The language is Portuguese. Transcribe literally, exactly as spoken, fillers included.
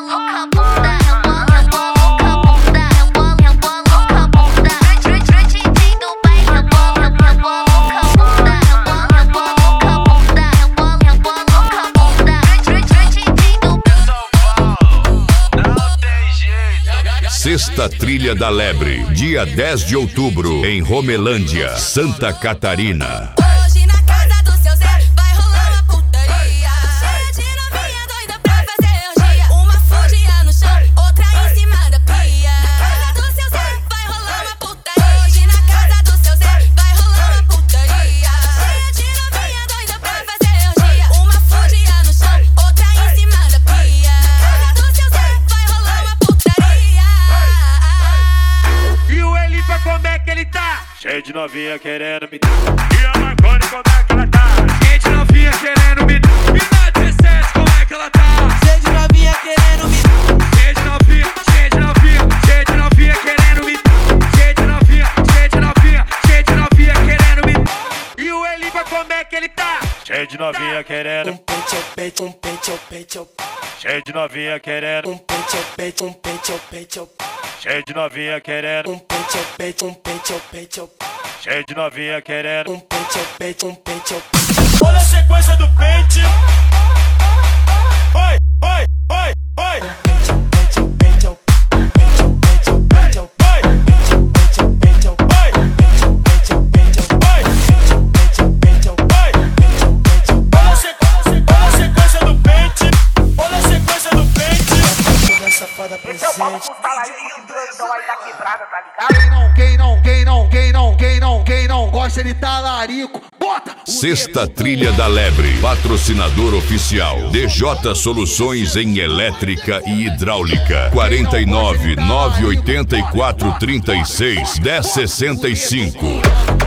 Sexta Trilha da Lebre, dia dez de outubro, em Romelândia, Santa Catarina. Hoje na casa do seu Zé vai rolar uma putaria. Cheia de novinha doida pra fazer orgia. Uma fugia no chão, outra em cima da pia. Na casa do seu Zé vai rolar uma putaria. Hoje na casa do seu Zé vai rolar uma putaria. Cheia de novinha doida pra fazer orgia. Uma fugia no chão, outra em cima da pia. Na casa do seu Zé vai rolar uma putaria. E o Elipa, como é que ele tá? Cheio de novinha querendo me dar. E a Marconi, como é que ela tá? Cheio de novinha querendo me dar. E na dezessete, como é que ela tá? Cheio de novinha querendo me dar. Cheio de novinha, cheio de novinha, cheio de novinha querendo me dar. Cheio de novinha, cheio de novinha, cheio de novinha querendo me dar. E o Elipa, como é que ele tá? Cheio de novinha querendo. Um peito, peito, um peito, peito. Cheio de novinha querendo. Um peito, peito, um peito, peito. Cheio de novinha querendo. Um peito, peito, um peito, peito. Cheio de novinha querendo. Um peito, peito, um peito. Olha a sequência do pente. Oi, oi, oi, oi. Peito, peito, peito. Peito, peito, peito. Oi, Peito, peito, peito. oi, Peito, peito, peito. oi, Peito, peito, peito. oi. Peito, peito, Olha a sequência, olha a sequência do pente. Olha a sequência do pente. toda safada presente. Quem não, quem não, quem não, quem não, quem não, quem não gosta de talarico, bota! Sexta Trilha da Lebre, patrocinador oficial D J Soluções em Elétrica e Hidráulica, quarenta e nove, nove oitenta e quatro, trinta e seis, dez sessenta e cinco.